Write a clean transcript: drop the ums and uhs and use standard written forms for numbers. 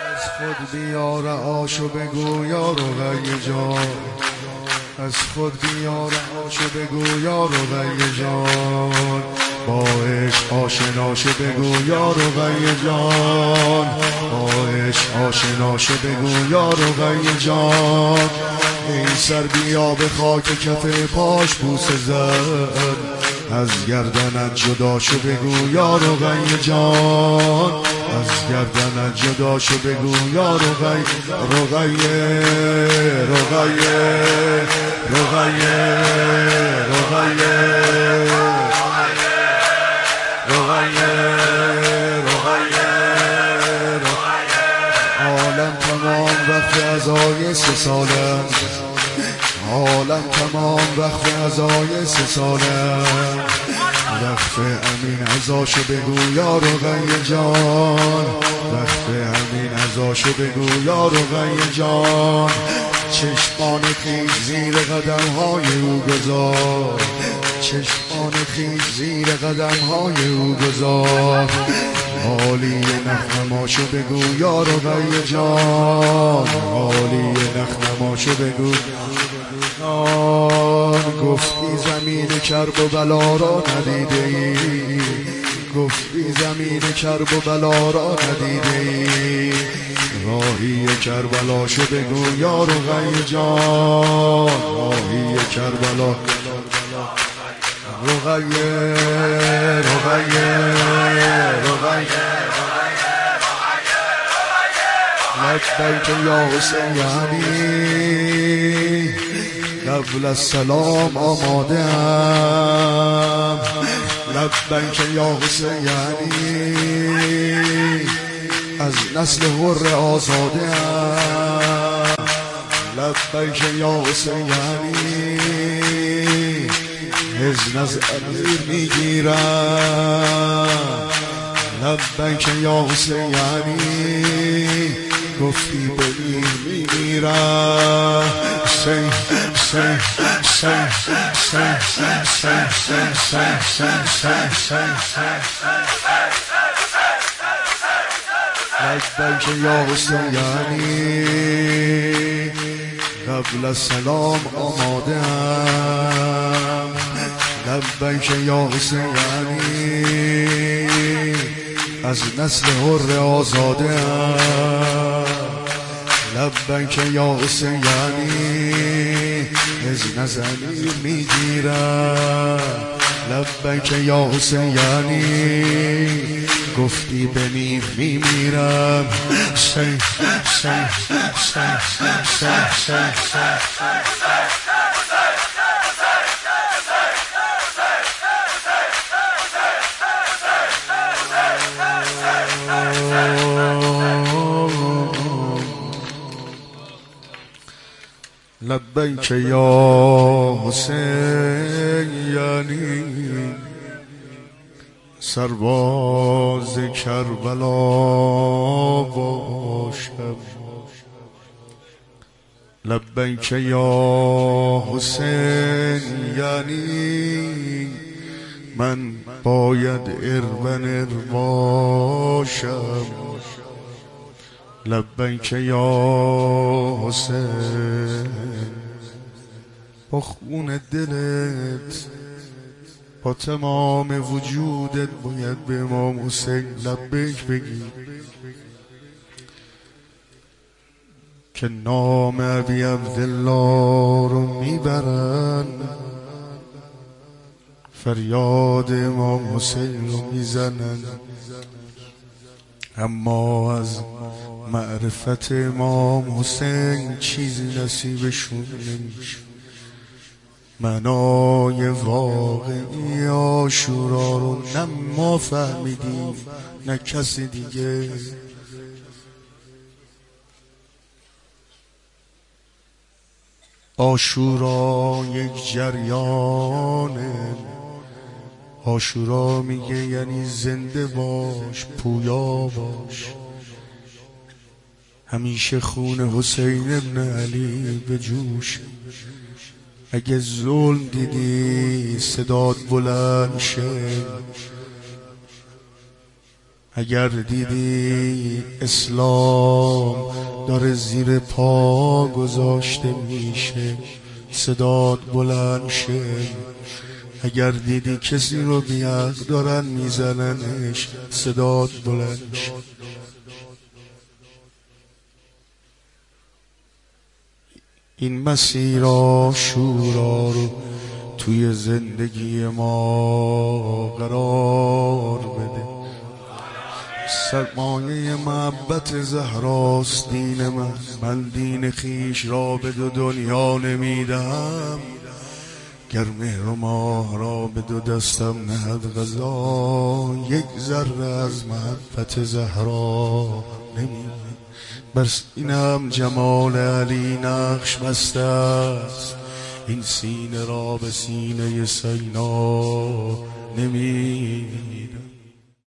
از خود بیار آشو بگو یار و غی جان، از خود بیار آشو بگو یار و غی جان، با عشق آشنا شو بگو یار و غی جان، با عشق آشنا شو بگو یار و غی جان. این سر بیا به خاک کف پاش بوسه زد، از گردنت جدا شو بگو یار و غی جان، از گردنت جدا شو بگو یار و غی رغیه رغیه رغیه رغیه رغیه عالم تمام وقت ازای 3 سالم، عالم تمام وقت ازای 3 سالم، وقت امین ازاشو بگو یار و غی جان، وقت امین ازاشو بگو یار و غی جان. چشمان خیش زیر قدم های او گذار، چشمان خیش زیر قدم های او گذار، حالی نخنماشو بگو یار و غی جان، حالی نخنماشو بگو جان. گفتی زمین کرب و بلا را ندیده ای، گفتی زمین کرب و بلا را ندیده ای، راهی کربلا شو بگو یار و غی جان، راهی کربلا رغیه رغیه رغیه لبیک یا حسینی، قبل السلام آماده ام، لبیک یا حسینی، از نسل حر آزاده ام، لبیک یا حسینی، اذن از امیر میگیرم، لبیک یا حسینی، گفتی بمیر میمیرم. سی سی سی سی سی سی لبیک یا حسینی، قبل السلام آماده ام، لبیک یا حسینی، از نسل حر آزاده ام، لبیک یا حسینی، اذن از امیر میگیرم، لبیک یا حسینی، گفتی بمیر میمیرم. سی سی سی سی سی لبیک یا حسینی، سرباز کربلا باشم، لبیک یا حسینی، من باید اربن باشم، لبیک یا حسین. با خون دلت با تمام وجودت باید به امام حسین لبیک بگی که نام ابی عبدالله رو میبرن، فریاد امام حسین رو میزنن، اما از معرفت امام حسین چیزی نصیبشون نمیشه. معنای واقعی عاشورا رو نه ما فهمیدیم نه کسی دیگه. عاشورا یک جریانه، عاشورا میگه یعنی زنده باش، پویا باش، همیشه خون حسین ابن علی به جوش. اگه ظلم دیدی صدات بلند شه، اگر دیدی اسلام داره زیر پا گذاشته میشه صدات بلند شه. اگر دیدی کسی رو بیاد دارن میزننش صدات بلند شه. این مسیر عاشورا رو توی زندگی ما قرار بده. سرمایه محبت زهراست دین من دین خیش را به دو دنیا نمیدم. گر مهر و ماه را به دو دستم نهد قضا، یک ذره از محبت زهرا نمیدم. بر سینم جمال علی نقش بسته است، این سینه را به سینه سینا نمیدم.